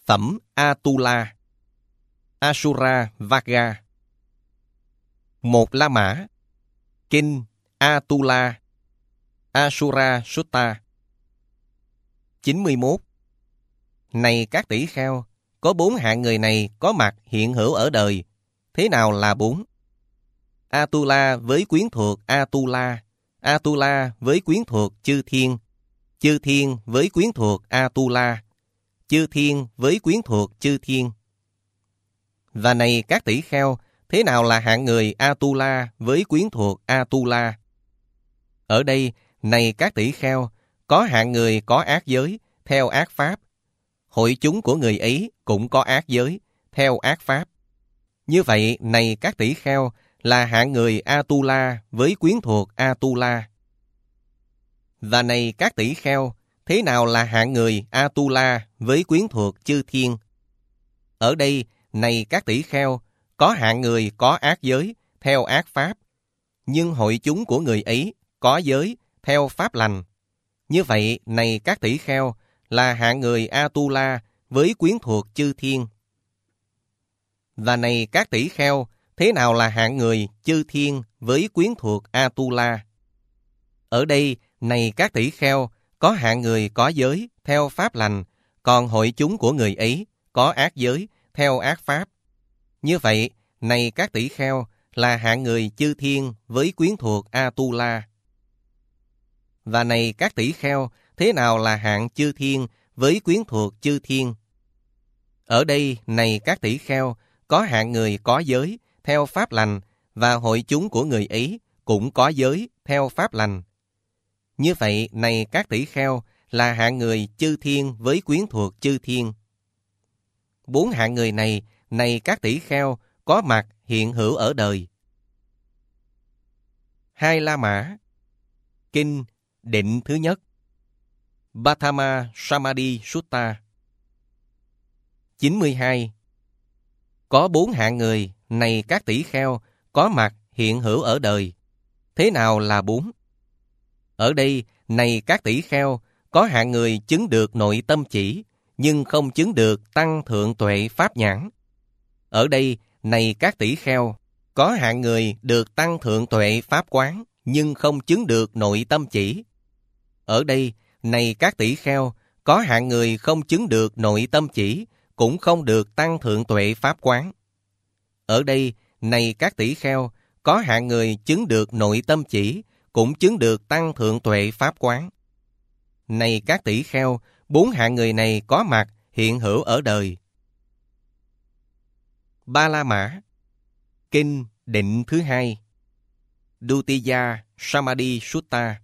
Phẩm Atula, Asura Vaga. Một La Mã. Kinh Atula, Asura Sutta. 91. Này các tỷ kheo, có 4 hạng người này có mặt hiện hữu ở đời. Thế nào là 4? Atula với quyến thuộc Atula, Atula với quyến thuộc chư thiên, chư thiên với quyến thuộc Atula, chư thiên với quyến thuộc chư thiên. Và này các tỷ kheo, thế nào là hạng người Atula với quyến thuộc Atula? Ở đây, này các tỷ kheo, có hạng người có ác giới, theo ác pháp. Hội chúng của người ấy cũng có ác giới, theo ác pháp. Như vậy, này các tỷ kheo, là hạng người Atula với quyến thuộc Atula. Và này các tỷ kheo, thế nào là hạng người Atula với quyến thuộc chư thiên? Ở đây, này các tỷ kheo, có hạng người có ác giới, theo ác pháp. Nhưng hội chúng của người ấy có giới, theo pháp lành. Như vậy, này các tỷ kheo, là hạng người Atula với quyến thuộc chư thiên. Và này các tỷ kheo, thế nào là hạng người chư thiên với quyến thuộc Atula? Ở đây, này các tỷ kheo, có hạng người có giới, theo pháp lành, còn hội chúng của người ấy có ác giới, theo ác pháp. Như vậy, này các tỷ kheo, là hạng người chư thiên với quyến thuộc Atula. Và này các tỷ kheo, thế nào là hạng chư thiên với quyến thuộc chư thiên? Ở đây, này các tỷ kheo, có hạng người có giới, theo pháp lành, và hội chúng của người ấy cũng có giới, theo pháp lành. Như vậy, này các tỷ kheo, là hạng người chư thiên với quyến thuộc chư thiên. 4 hạng người này, này các tỷ kheo, có mặt hiện hữu ở đời. 2 La Mã. Kinh Định thứ nhất, Bhatama Samadhi Sutta. 92. Có 4 hạng người, này các tỷ kheo, có mặt hiện hữu ở đời. Thế nào là 4? Ở đây, này các tỷ kheo, có hạng người chứng được nội tâm chỉ, nhưng không chứng được tăng thượng tuệ pháp nhãn. Ở đây, này các tỷ kheo, có hạng người được tăng thượng tuệ pháp quán, nhưng không chứng được nội tâm chỉ. Ở đây, này các tỷ kheo, có hạng người không chứng được nội tâm chỉ, cũng không được tăng thượng tuệ pháp quán. Ở đây, này các tỷ kheo, có hạng người chứng được nội tâm chỉ, cũng chứng được tăng thượng tuệ pháp quán. Này các tỷ kheo, 4 hạng người này có mặt hiện hữu ở đời. 3 La Mã. Kinh Định thứ hai, Dutiya Samadhi Sutta.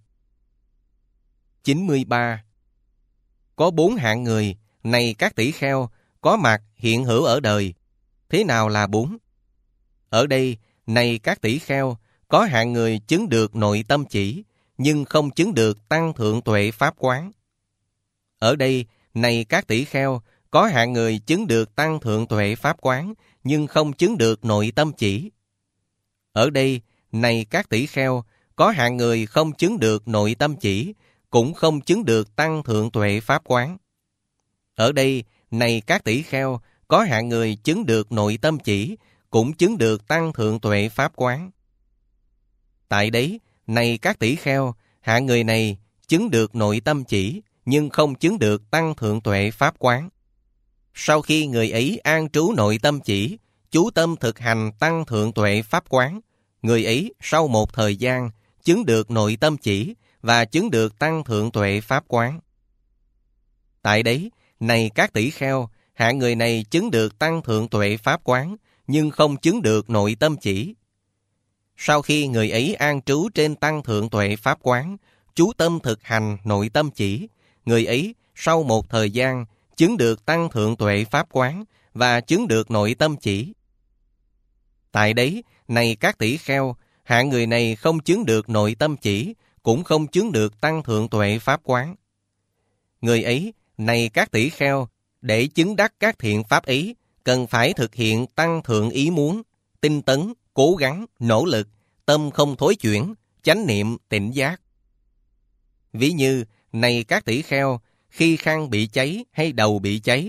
93. Có 4 hạng người, này các tỷ kheo, có mặt hiện hữu ở đời. Thế nào là 4? Ở đây, này các tỷ kheo, có hạng người chứng được nội tâm chỉ, nhưng không chứng được tăng thượng tuệ pháp quán. Ở đây, này các tỷ kheo, có hạng người chứng được tăng thượng tuệ pháp quán, nhưng không chứng được nội tâm chỉ. Ở đây, này các tỷ kheo, có hạng người không chứng được nội tâm chỉ, cũng không chứng được tăng thượng tuệ pháp quán. Ở đây, này các tỷ kheo, có hạng người chứng được nội tâm chỉ, cũng chứng được tăng thượng tuệ pháp quán. Tại đấy, này các tỷ kheo, hạng người này chứng được nội tâm chỉ, nhưng không chứng được tăng thượng tuệ pháp quán. Sau khi người ấy an trú nội tâm chỉ, chú tâm thực hành tăng thượng tuệ pháp quán, người ấy sau một thời gian chứng được nội tâm chỉ và chứng được tăng thượng tuệ pháp quán. Tại đấy, này các tỷ kheo, hạng người này chứng được tăng thượng tuệ pháp quán, nhưng không chứng được nội tâm chỉ. Sau khi người ấy an trú trên tăng thượng tuệ pháp quán, chú tâm thực hành nội tâm chỉ, người ấy sau một thời gian chứng được tăng thượng tuệ pháp quán và chứng được nội tâm chỉ. Tại đấy, này các tỷ kheo, hạng người này không chứng được nội tâm chỉ, cũng không chứng được tăng thượng tuệ pháp quán. Người ấy, này các tỷ kheo, để chứng đắc các thiện pháp ấy, cần phải thực hiện tăng thượng ý muốn, tinh tấn, cố gắng, nỗ lực, tâm không thối chuyển, chánh niệm, tỉnh giác. Ví như, này các tỷ kheo, khi khăn bị cháy hay đầu bị cháy,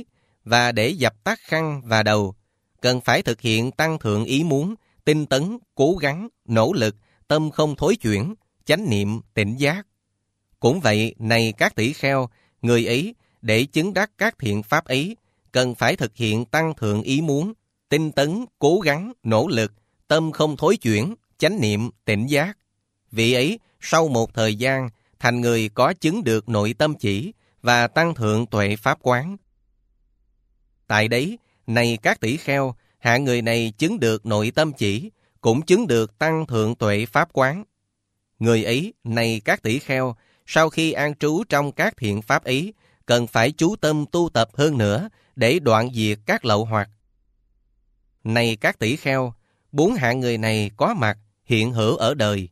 Và để dập tắt khăn và đầu, cần phải thực hiện tăng thượng ý muốn, tinh tấn, cố gắng, nỗ lực, tâm không thối chuyển, chánh niệm, tỉnh giác. Cũng vậy, này các tỷ kheo, người ấy, để chứng đắc các thiện pháp ấy, cần phải thực hiện tăng thượng ý muốn, tinh tấn, cố gắng, nỗ lực, tâm không thối chuyển, chánh niệm, tỉnh giác. Vị ấy, sau một thời gian, thành người có chứng được nội tâm chỉ và tăng thượng tuệ pháp quán. Tại đấy, này các tỷ kheo, hạng người này chứng được nội tâm chỉ, cũng chứng được tăng thượng tuệ pháp quán. Người ấy, này các tỷ kheo, sau khi an trú trong các thiện pháp ấy, cần phải chú tâm tu tập hơn nữa để đoạn diệt các lậu hoặc. Này các tỷ kheo, 4 hạng người này có mặt hiện hữu ở đời.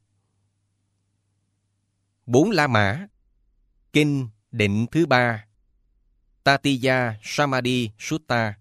4 La Mã. Kinh Định thứ 3. Tatiya Samadhi Sutta.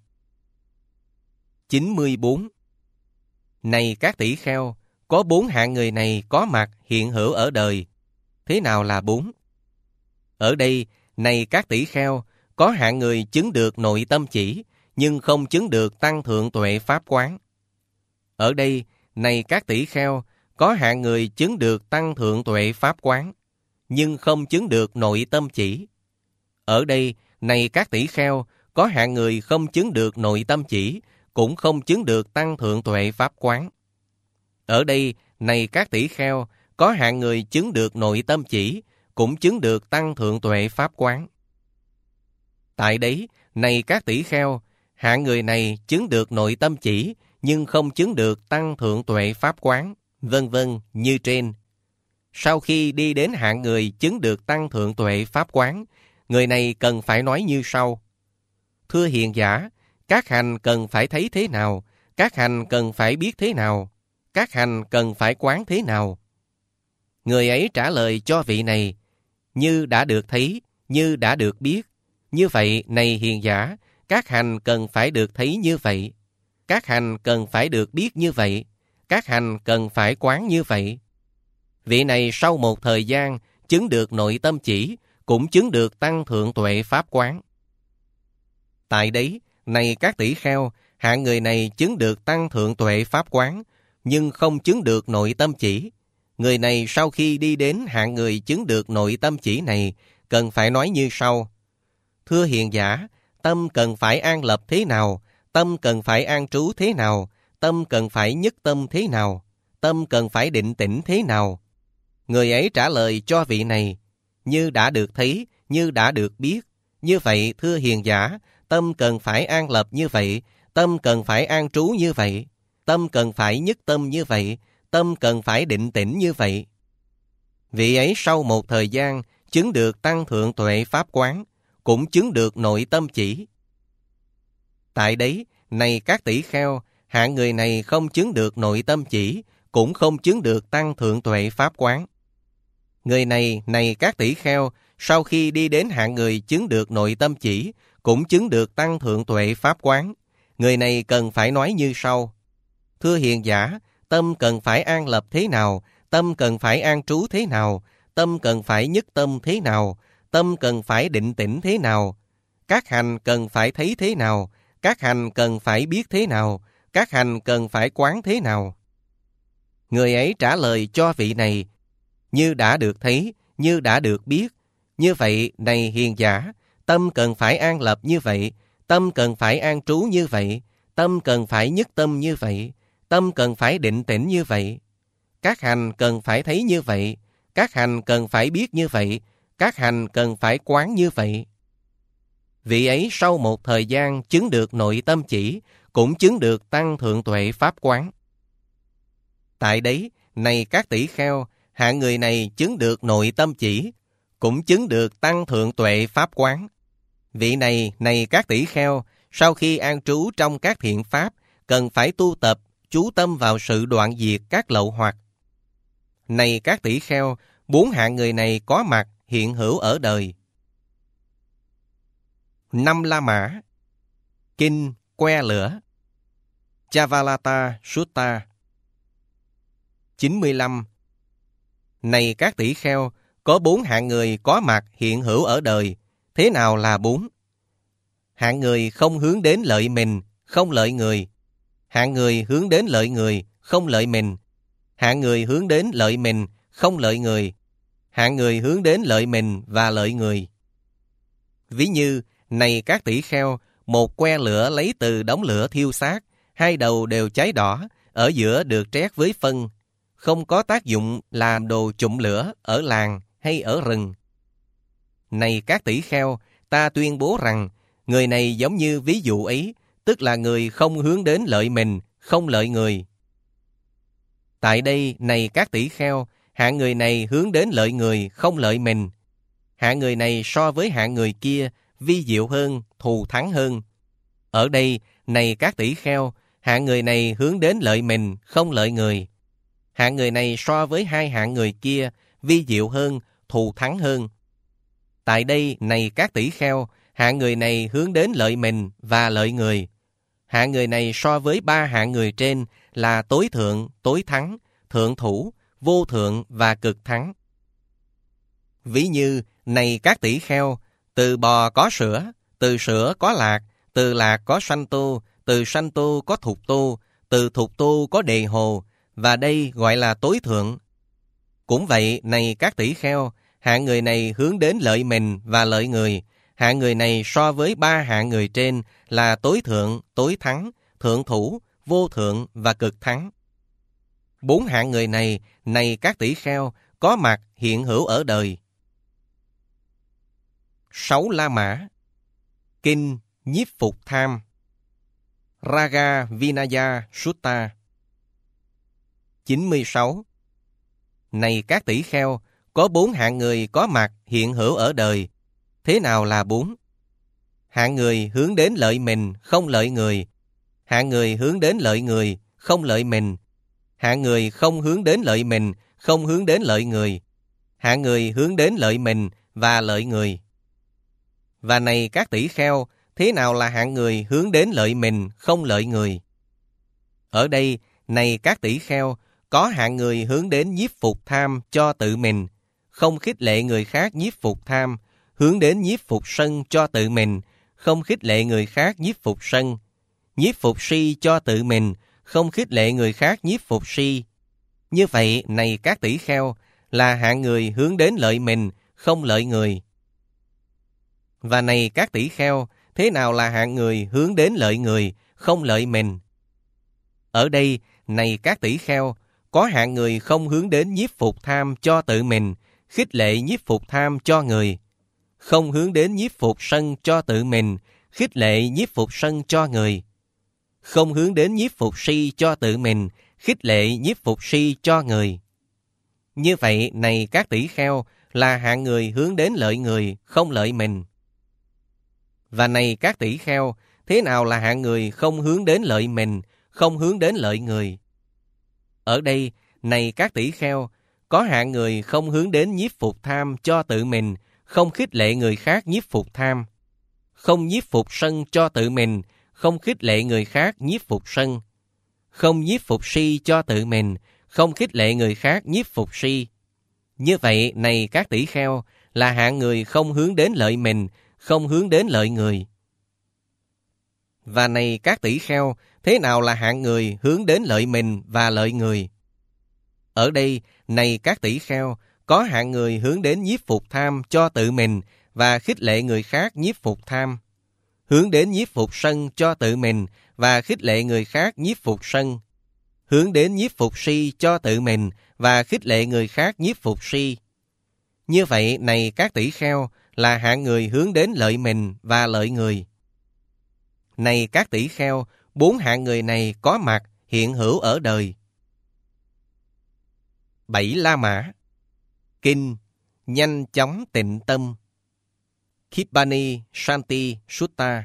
94. Này các tỷ kheo, có 4 hạng người này có mặt hiện hữu ở đời. Thế nào là 4? Ở đây, này các tỷ kheo, có hạng người chứng được nội tâm chỉ, nhưng không chứng được tăng thượng tuệ pháp quán. Ở đây, này các tỷ kheo, có hạng người chứng được tăng thượng tuệ pháp quán, nhưng không chứng được nội tâm chỉ. Ở đây, này các tỷ kheo, có hạng người không chứng được nội tâm chỉ, cũng không chứng được tăng thượng tuệ pháp quán. Ở đây, này các tỷ kheo, có hạng người chứng được nội tâm chỉ, cũng chứng được tăng thượng tuệ pháp quán. Tại đấy, này các tỷ kheo, hạng người này chứng được nội tâm chỉ, nhưng không chứng được tăng thượng tuệ pháp quán, vân vân như trên. Sau khi đi đến hạng người chứng được tăng thượng tuệ pháp quán, người này cần phải nói như sau. Thưa hiền giả, các hành cần phải thấy thế nào? Các hành cần phải biết thế nào? Các hành cần phải quán thế nào? Người ấy trả lời cho vị này, như đã được thấy, như đã được biết. Như vậy, này hiền giả, các hành cần phải được thấy như vậy. Các hành cần phải được biết như vậy. Các hành cần phải quán như vậy. Vị này sau một thời gian chứng được nội tâm chỉ, cũng chứng được tăng thượng tuệ pháp quán. Tại đấy, này các tỷ kheo, hạng người này chứng được tăng thượng tuệ pháp quán, nhưng không chứng được nội tâm chỉ. Người này sau khi đi đến hạng người chứng được nội tâm chỉ này, cần phải nói như sau. Thưa hiền giả, tâm cần phải an lập thế nào? Tâm cần phải an trú thế nào? Tâm cần phải nhất tâm thế nào? Tâm cần phải định tĩnh thế nào? Người ấy trả lời cho vị này, như đã được thấy, như đã được biết. Như vậy, thưa hiền giả, tâm cần phải an lập như vậy, tâm cần phải an trú như vậy, tâm cần phải nhất tâm như vậy, tâm cần phải định tĩnh như vậy. Vị ấy sau một thời gian chứng được tăng thượng tuệ pháp quán, cũng chứng được nội tâm chỉ. Tại đấy, này các tỷ kheo, hạng người này không chứng được nội tâm chỉ, cũng không chứng được tăng thượng tuệ pháp quán. Người này, này các tỷ kheo, sau khi đi đến hạng người chứng được nội tâm chỉ, cũng chứng được tăng thượng tuệ pháp quán. Người này cần phải nói như sau. Thưa hiền giả, tâm cần phải an lập thế nào? Tâm cần phải an trú thế nào? Tâm cần phải nhất tâm thế nào? Tâm cần phải định tĩnh thế nào? Các hành cần phải thấy thế nào? Các hành cần phải biết thế nào? Các hành cần phải quán thế nào? Người ấy trả lời cho vị này, như đã được thấy, như đã được biết. Như vậy, này hiền giả, tâm cần phải an lập như vậy, tâm cần phải an trú như vậy, tâm cần phải nhất tâm như vậy, tâm cần phải định tĩnh như vậy. Các hành cần phải thấy như vậy, các hành cần phải biết như vậy, các hành cần phải quán như vậy. Vị ấy sau một thời gian chứng được nội tâm chỉ, cũng chứng được tăng thượng tuệ pháp quán. Tại đấy, này các tỷ kheo, hạng người này chứng được nội tâm chỉ, cũng chứng được tăng thượng tuệ pháp quán. Vị này, này các tỷ kheo, sau khi an trú trong các thiện pháp, cần phải tu tập, chú tâm vào sự đoạn diệt các lậu hoặc. Này các tỷ kheo, 4 hạng người này có mặt hiện hữu ở đời. 5 La Mã. Kinh Que Lửa. Chavalata Sutta. 95. Này các tỷ kheo, có 4 hạng người có mặt hiện hữu ở đời. Thế nào là 4? Hạng người không hướng đến lợi mình, không lợi người. Hạng người hướng đến lợi người, không lợi mình. Hạng người hướng đến lợi mình, không lợi người. Hạng người hướng đến lợi mình và lợi người. Ví như, này các tỷ kheo, một que lửa lấy từ đống lửa thiêu xác, hai đầu đều cháy đỏ, ở giữa được trét với phân, không có tác dụng làm đồ chụm lửa ở làng hay ở rừng. Này các tỷ kheo, ta tuyên bố rằng, người này giống như ví dụ ấy, tức là người không hướng đến lợi mình, không lợi người. Tại đây, này các tỷ kheo, hạng người này hướng đến lợi người, không lợi mình. Hạng người này so với hạng người kia, vi diệu hơn, thù thắng hơn. Ở đây, này các tỷ kheo, hạng người này hướng đến lợi mình, không lợi người. Hạng người này so với hai hạng người kia, vi diệu hơn, thù thắng hơn. Tại đây, này các tỷ kheo, hạng người này hướng đến lợi mình và lợi người. Hạng người này so với ba hạng người trên là tối thượng, tối thắng, thượng thủ, vô thượng và cực thắng. Ví như, này các tỷ kheo, từ bò có sữa, từ sữa có lạc, từ lạc có sanh tô, từ sanh tô có thục tô, từ thục tô có đề hồ, và đây gọi là tối thượng. Cũng vậy, này các tỷ kheo, hạng người này hướng đến lợi mình và lợi người. Hạng người này so với ba hạng người trên là tối thượng, tối thắng, thượng thủ, vô thượng và cực thắng. Bốn hạng người này, này các tỷ kheo, có mặt hiện hữu ở đời. 6 La Mã. Kinh Nhiếp Phục Tham. Raga Vinaya Sutta. 96. Này các tỷ kheo, có 4 hạng người có mặt hiện hữu ở đời. Thế nào là 4? Hạng người hướng đến lợi mình, không lợi người. Hạng người hướng đến lợi người, không lợi mình. Hạng người không hướng đến lợi mình, không hướng đến lợi người. Hạng người hướng đến lợi mình và lợi người. Và này các tỷ kheo, thế nào là hạng người hướng đến lợi mình, không lợi người? Ở đây, này các tỷ kheo, có hạng người hướng đến nhiếp phục tham cho tự mình, không khích lệ người khác nhiếp phục tham, hướng đến nhiếp phục sân cho tự mình, không khích lệ người khác nhiếp phục sân, nhiếp phục si cho tự mình, không khích lệ người khác nhiếp phục si. Như vậy, này các tỷ kheo, là hạng người hướng đến lợi mình, không lợi người. Và này các tỷ kheo, thế nào là hạng người hướng đến lợi người, không lợi mình? Ở đây, này các tỷ kheo, có hạng người không hướng đến nhiếp phục tham cho tự mình, khích lệ nhiếp phục tham cho người. Không hướng đến nhiếp phục sân cho tự mình, khích lệ nhiếp phục sân cho người. Không hướng đến nhiếp phục si cho tự mình, khích lệ nhiếp phục si cho người. Như vậy, này các tỷ kheo, là hạng người hướng đến lợi người, không lợi mình. Và này các tỷ kheo, thế nào là hạng người không hướng đến lợi mình, không hướng đến lợi người? Ở đây, này các tỷ kheo, có hạng người không hướng đến nhiếp phục tham cho tự mình, không khích lệ người khác nhiếp phục tham. Không nhiếp phục sân cho tự mình, không khích lệ người khác nhiếp phục sân. Không nhiếp phục si cho tự mình, không khích lệ người khác nhiếp phục si. Như vậy, này các tỷ kheo, là hạng người không hướng đến lợi mình, không hướng đến lợi người. Và này các tỷ kheo, thế nào là hạng người hướng đến lợi mình và lợi người? Ở đây, này các tỷ kheo, có hạng người hướng đến nhiếp phục tham cho tự mình và khích lệ người khác nhiếp phục tham. Hướng đến nhiếp phục sân cho tự mình và khích lệ người khác nhiếp phục sân. Hướng đến nhiếp phục si cho tự mình và khích lệ người khác nhiếp phục si. Như vậy, này các tỷ kheo, là hạng người hướng đến lợi mình và lợi người. Này các tỷ kheo, 4 hạng người này có mặt hiện hữu ở đời. 7 La Mã. Kinh Nhanh chóng tịnh tâm. Khippani Shanti Sutta.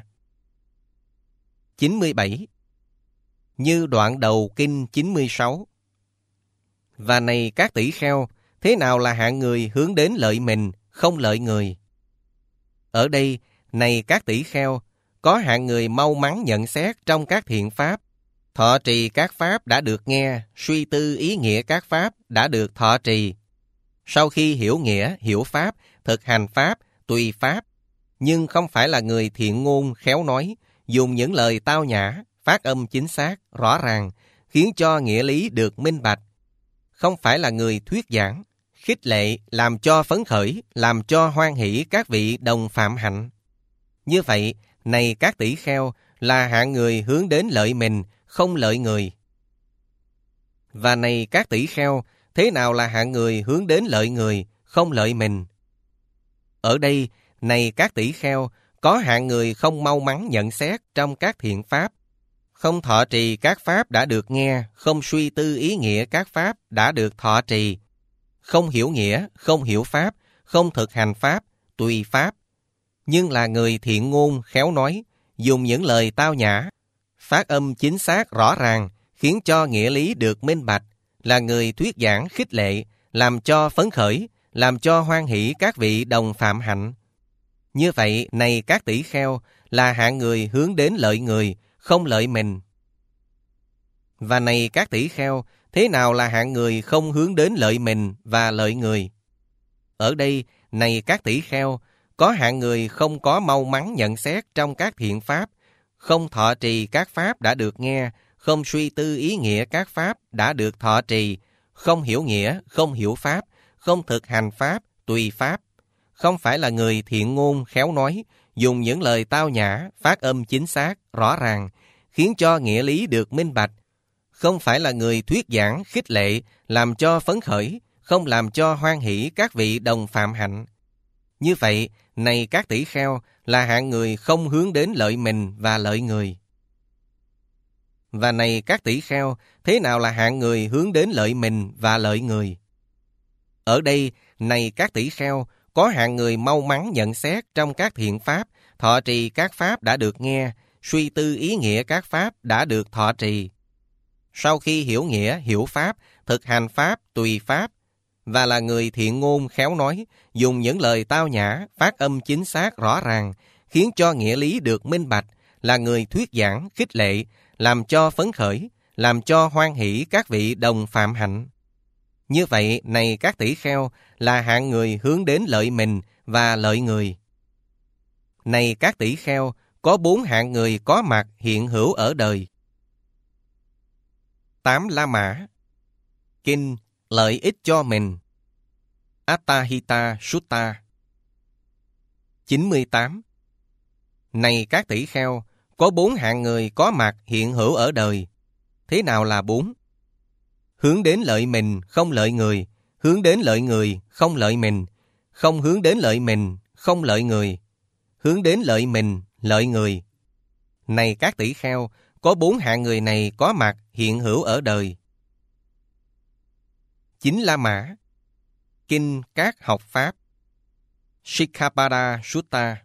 97. Như đoạn đầu kinh 96. Và này các tỷ kheo, thế nào là hạng người hướng đến lợi mình, không lợi người? Ở đây, này các tỷ kheo, có hạng người mau mắn nhận xét trong các thiện pháp, thọ trì các pháp đã được nghe, suy tư ý nghĩa các pháp đã được thọ trì. Sau khi hiểu nghĩa, hiểu pháp, thực hành pháp, tùy pháp, nhưng không phải là người thiện ngôn khéo nói, dùng những lời tao nhã, phát âm chính xác, rõ ràng, khiến cho nghĩa lý được minh bạch. Không phải là người thuyết giảng, khích lệ, làm cho phấn khởi, làm cho hoan hỷ các vị đồng phạm hạnh. Như vậy, này các tỷ kheo, là hạng người hướng đến lợi mình, không lợi người. Và này các tỷ kheo, thế nào là hạng người hướng đến lợi người, không lợi mình? Ở đây, này các tỷ kheo, có hạng người không mau mắn nhận xét trong các thiện pháp, không thọ trì các pháp đã được nghe, không suy tư ý nghĩa các pháp đã được thọ trì, không hiểu nghĩa, không hiểu pháp, không thực hành pháp, tùy pháp, nhưng là người thiện ngôn khéo nói, dùng những lời tao nhã, phát âm chính xác rõ ràng, khiến cho nghĩa lý được minh bạch, là người thuyết giảng khích lệ, làm cho phấn khởi, làm cho hoan hỷ các vị đồng phạm hạnh. Như vậy, này các tỷ kheo, là hạng người hướng đến lợi người, không lợi mình. Và này các tỷ kheo, thế nào là hạng người không hướng đến lợi mình và lợi người? Ở đây, này các tỷ kheo, có hạng người không có mau mắn nhận xét trong các thiện pháp, không thọ trì các pháp đã được nghe, không suy tư ý nghĩa các pháp đã được thọ trì, không hiểu nghĩa, không hiểu pháp, không thực hành pháp, tùy pháp. Không phải là người thiện ngôn khéo nói, dùng những lời tao nhã, phát âm chính xác, rõ ràng, khiến cho nghĩa lý được minh bạch. Không phải là người thuyết giảng, khích lệ, làm cho phấn khởi, không làm cho hoan hỷ các vị đồng phạm hạnh. Như vậy, này các tỷ kheo, là hạng người không hướng đến lợi mình và lợi người. Và này các tỷ kheo, thế nào là hạng người hướng đến lợi mình và lợi người? Ở đây, này các tỷ kheo, có hạng người mau mắn nhận xét trong các thiện pháp, thọ trì các pháp đã được nghe, suy tư ý nghĩa các pháp đã được thọ trì. Sau khi hiểu nghĩa, hiểu pháp, thực hành pháp, tùy pháp, và là người thiện ngôn khéo nói, dùng những lời tao nhã, phát âm chính xác rõ ràng, khiến cho nghĩa lý được minh bạch, là người thuyết giảng, khích lệ, làm cho phấn khởi, làm cho hoan hỷ các vị đồng phạm hạnh. Như vậy, này các tỷ kheo, là hạng người hướng đến lợi mình và lợi người. Này các tỷ kheo, có 4 hạng người có mặt hiện hữu ở đời. 8 La Mã. Kinh Lợi ích cho mình. Attahita Sutta. 98. Này các tỷ kheo, có 4 hạng người có mặt hiện hữu ở đời. Thế nào là 4? Hướng đến lợi mình, không lợi người. Hướng đến lợi người, không lợi mình. Không hướng đến lợi mình, không lợi người. Hướng đến lợi mình, lợi người. Này các tỷ kheo, có 4 hạng người này có mặt hiện hữu ở đời. 9 La Mã. Kinh các học pháp. Sikkhapada Sutta.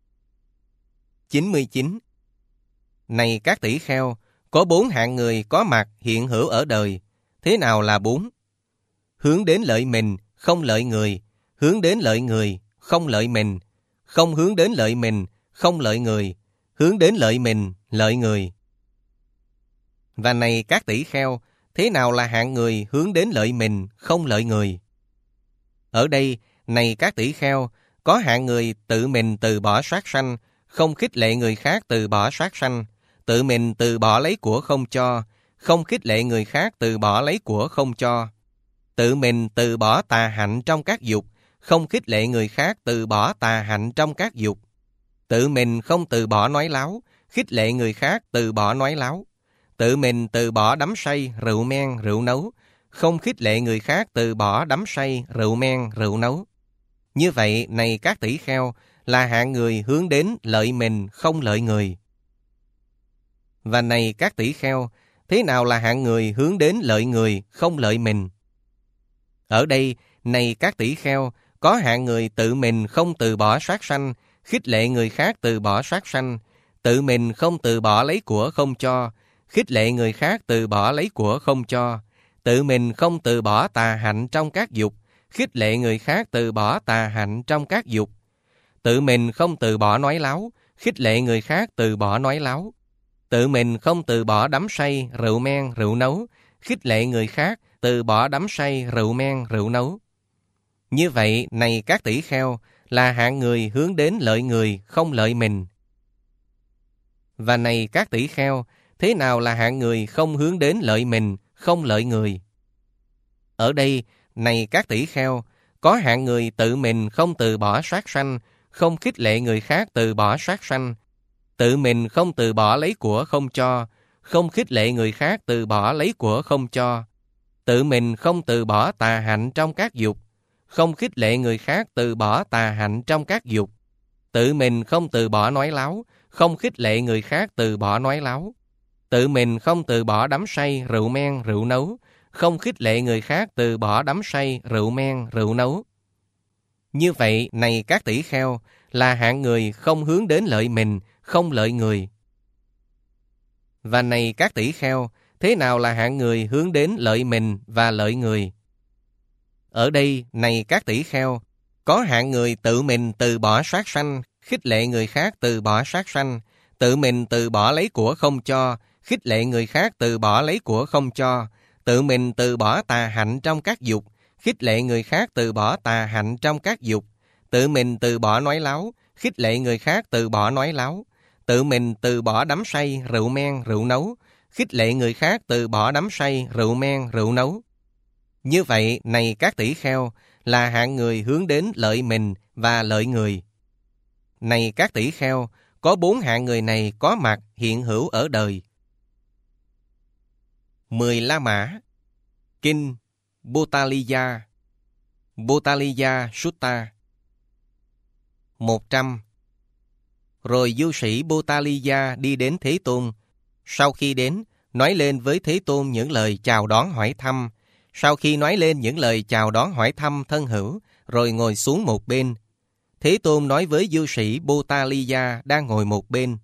99. Này các tỷ kheo, có 4 hạng người có mặt hiện hữu ở đời. Thế nào là 4? Hướng đến lợi mình, không lợi người. Hướng đến lợi người, không lợi mình. Không hướng đến lợi mình, không lợi người. Hướng đến lợi mình, lợi người. Và này các tỷ kheo, thế nào là hạng người hướng đến lợi mình, không lợi người? Ở đây, này các tỷ kheo, có hạng người tự mình từ bỏ sát sanh, không khích lệ người khác từ bỏ sát sanh, tự mình từ bỏ lấy của không cho, không khích lệ người khác từ bỏ lấy của không cho, tự mình từ bỏ tà hạnh trong các dục, không khích lệ người khác từ bỏ tà hạnh trong các dục, tự mình không từ bỏ nói láo, khích lệ người khác từ bỏ nói láo, tự mình từ bỏ đắm say, rượu men, rượu nấu, không khích lệ người khác từ bỏ đắm say, rượu men, rượu nấu. Như vậy, này các tỷ kheo, là hạng người hướng đến lợi mình, không lợi người. Và này các tỷ kheo, thế nào là hạng người hướng đến lợi người, không lợi mình? Ở đây, này các tỷ kheo, có hạng người tự mình không từ bỏ sát sanh, khích lệ người khác từ bỏ sát sanh, tự mình không từ bỏ lấy của không cho, khích lệ người khác từ bỏ lấy của không cho, tự mình không từ bỏ tà hạnh trong các dục, khích lệ người khác từ bỏ tà hạnh trong các dục, tự mình không từ bỏ nói láo, khích lệ người khác từ bỏ nói láo, tự mình không từ bỏ đắm say, rượu men, rượu nấu, khích lệ người khác từ bỏ đắm say, rượu men, rượu nấu. Như vậy, này các tỷ kheo, là hạng người hướng đến lợi người, không lợi mình. Và này các tỷ kheo, thế nào là hạng người không hướng đến lợi mình, không lợi người? Ở đây, này các tỷ kheo, có hạng người tự mình không từ bỏ sát sanh, không khích lệ người khác từ bỏ sát sanh, tự mình không từ bỏ lấy của không cho, không khích lệ người khác từ bỏ lấy của không cho, tự mình không từ bỏ tà hạnh trong các dục, không khích lệ người khác từ bỏ tà hạnh trong các dục, tự mình không từ bỏ nói láo, không khích lệ người khác từ bỏ nói láo, tự mình không từ bỏ đắm say, rượu men, rượu nấu, không khích lệ người khác từ bỏ đắm say, rượu men, rượu nấu. Như vậy, này các tỷ kheo, là hạng người không hướng đến lợi mình, không lợi người. Và này các tỷ kheo, thế nào là hạng người hướng đến lợi mình và lợi người? Ở đây, này các tỷ kheo, có hạng người tự mình từ bỏ sát sanh, khích lệ người khác từ bỏ sát sanh, tự mình từ bỏ lấy của không cho, khích lệ người khác từ bỏ lấy của không cho, tự mình từ bỏ tà hạnh trong các dục, khích lệ người khác từ bỏ tà hạnh trong các dục, tự mình từ bỏ nói láo, khích lệ người khác từ bỏ nói láo, tự mình từ bỏ đắm say, rượu men, rượu nấu, khích lệ người khác từ bỏ đắm say, rượu men, rượu nấu. Như vậy, này các tỷ kheo, là hạng người hướng đến lợi mình và lợi người. Này các tỷ kheo, có 4 hạng người này có mặt hiện hữu ở đời. 10 La Mã. Kinh Botaliya, Botaliya Sutta. 100. Rồi du sĩ Botaliya đi đến Thế Tôn. Sau khi đến, nói lên với Thế Tôn những lời chào đón hỏi thăm. Sau khi nói lên những lời chào đón hỏi thăm thân hữu, rồi ngồi xuống một bên. Thế Tôn nói với du sĩ Botaliya đang ngồi một bên.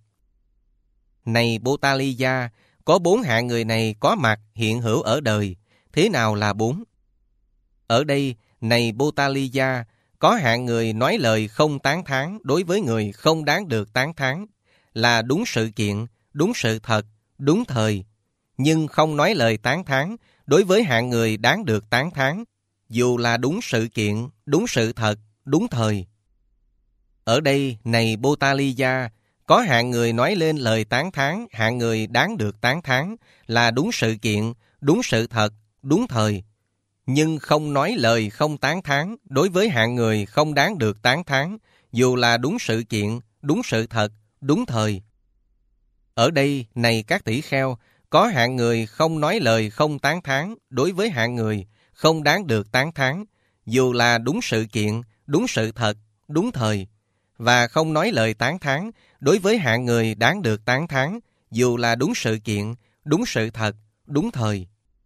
Này Botaliya, có 4 hạng người này có mặt hiện hữu ở đời. Thế nào là 4? Ở đây, này Botaliya, có hạng người nói lời không tán thán đối với người không đáng được tán thán, là đúng sự kiện, đúng sự thật, đúng thời, nhưng không nói lời tán thán đối với hạng người đáng được tán thán, dù là đúng sự kiện, đúng sự thật, đúng thời. Ở đây, này Botaliya, có hạng người nói lên lời tán thán hạng người đáng được tán thán, là đúng sự kiện, đúng sự thật, đúng thời, nhưng không nói lời không tán thán đối với hạng người không đáng được tán thán, dù là đúng sự kiện, đúng sự thật, đúng thời. Ở đây, này các tỷ kheo, có hạng người không nói lời không tán thán đối với hạng người không đáng được tán thán, dù là đúng sự kiện, đúng sự thật, đúng thời, và không nói lời tán thán đối với hạng người đáng được tán thán, dù là đúng sự kiện, đúng sự thật, đúng thời.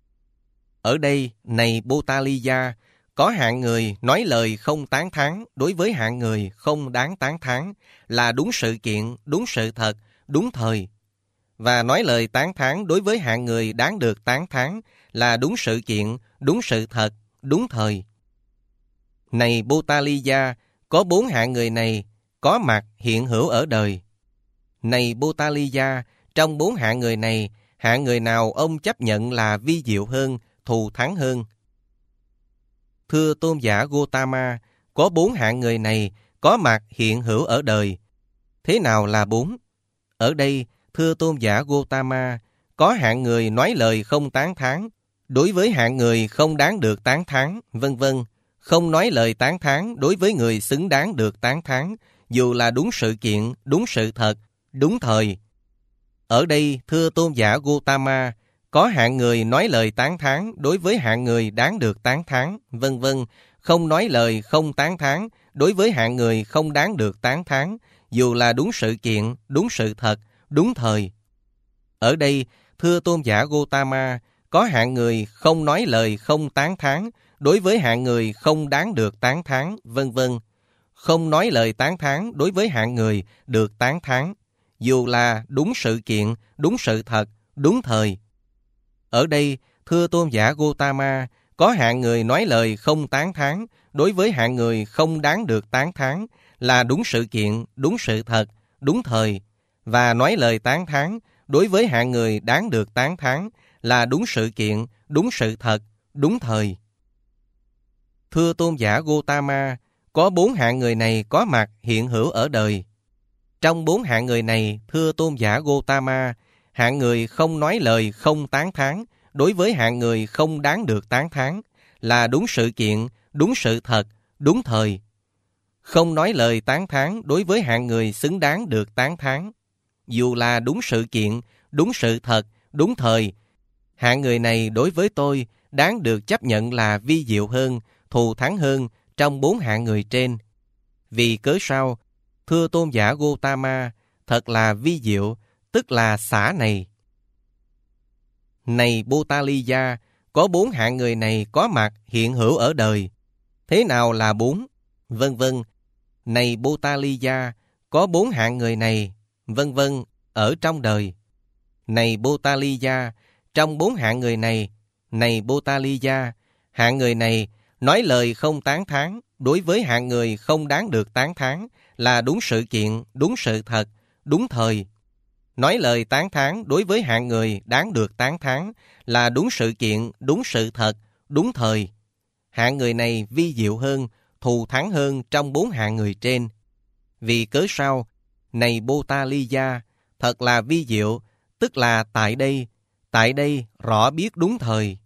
Ở đây, này Botaliya, có hạng người nói lời không tán thán đối với hạng người không đáng tán thán, là đúng sự kiện, đúng sự thật, đúng thời, và nói lời tán thán đối với hạng người đáng được tán thán, là đúng sự kiện, đúng sự thật, đúng thời. Này Botaliya, có 4 hạng người này có mặt hiện hữu ở đời. Này Botaliya, trong 4 hạng người này, hạng người nào ông chấp nhận là vi diệu hơn, thù thắng hơn? Thưa tôn giả Gotama, có 4 hạng người này có mặt hiện hữu ở đời. Thế nào là 4? Ở đây, thưa tôn giả Gotama, có hạng người nói lời không tán thán đối với hạng người không đáng được tán thán, vân vân, không nói lời tán thán đối với người xứng đáng được tán thán, dù là đúng sự kiện, đúng sự thật, đúng thời. Ở đây, thưa tôn giả Gotama, có hạng người nói lời tán thán đối với hạng người đáng được tán thán, vân vân, không nói lời không tán thán đối với hạng người không đáng được tán thán, dù là đúng sự kiện, đúng sự thật, đúng thời. Ở đây, thưa tôn giả Gotama, có hạng người không nói lời không tán thán đối với hạng người không đáng được tán thán, vân vân, không nói lời tán thán đối với hạng người được tán thán, dù là đúng sự kiện, đúng sự thật, đúng thời. Ở đây, thưa tôn giả Gotama, có hạng người nói lời không tán thán đối với hạng người không đáng được tán thán, là đúng sự kiện, đúng sự thật, đúng thời, và nói lời tán thán đối với hạng người đáng được tán thán, là đúng sự kiện, đúng sự thật, đúng thời. Thưa tôn giả Gotama, có 4 hạng người này có mặt hiện hữu ở đời. Trong 4 hạng người này, thưa tôn giả Gotama, hạng người không nói lời không tán thán đối với hạng người không đáng được tán thán là đúng sự kiện, đúng sự thật, đúng thời. Không nói lời tán thán đối với hạng người xứng đáng được tán thán, dù là đúng sự kiện, đúng sự thật, đúng thời. Hạng người này đối với tôi đáng được chấp nhận là vi diệu hơn, thù thắng hơn trong 4 hạng người trên. Vì cớ sao? Thưa tôn giả Gotama, thật là vi diệu, tức là xả này. Này Botaliya, có 4 hạng người này có mặt hiện hữu ở đời. Thế nào là 4? Vân vân. Này Botaliya, có 4 hạng người này, vân vân, ở trong đời. Này Botaliya, trong 4 hạng người này, này Botaliya, hạng người này nói lời không tán thán đối với hạng người không đáng được tán thán là đúng sự kiện, đúng sự thật, đúng thời. Nói lời tán thán đối với hạng người đáng được tán thán là đúng sự kiện, đúng sự thật, đúng thời. Hạng người này vi diệu hơn, thù thắng hơn trong 4 hạng người trên. Vì cớ sao? Này Botaliya, thật là vi diệu, tức là tại đây rõ biết đúng thời.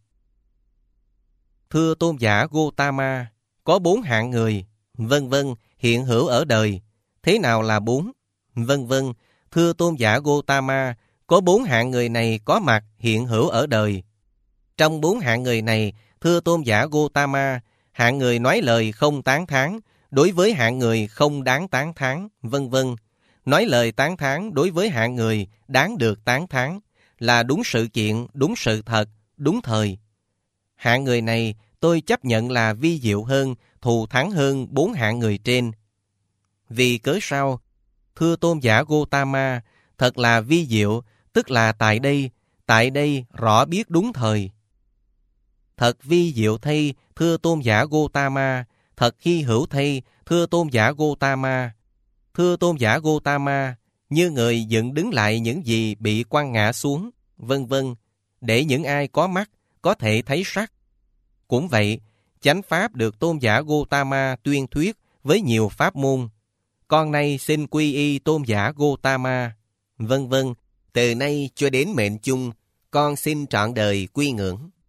Thưa tôn giả Gotama, có 4 hạng người, vân vân, hiện hữu ở đời. Thế nào là 4? Vân vân, thưa tôn giả Gotama, có 4 hạng người này có mặt hiện hữu ở đời. Trong 4 hạng người này, thưa tôn giả Gotama, hạng người nói lời không tán thán đối với hạng người không đáng tán thán, vân vân. Nói lời tán thán đối với hạng người đáng được tán thán là đúng sự kiện, đúng sự thật, đúng thời. Hạng người này tôi chấp nhận là vi diệu hơn, thù thắng hơn 4 hạng người trên. Vì cớ sao? Thưa tôn giả Gotama, thật là vi diệu, tức là tại đây rõ biết đúng thời. Thật vi diệu thay, thưa tôn giả Gotama, thật hy hữu thay, thưa tôn giả Gotama. Thưa tôn giả Gotama, như người dựng đứng lại những gì bị quăng ngã xuống, vân vân, để những ai có mắt có thể thấy sắc. Cũng vậy, chánh pháp được tôn giả Gotama tuyên thuyết với nhiều pháp môn. Con nay xin quy y tôn giả Gotama, vân vân, từ nay cho đến mệnh chung, con xin trọn đời quy ngưỡng.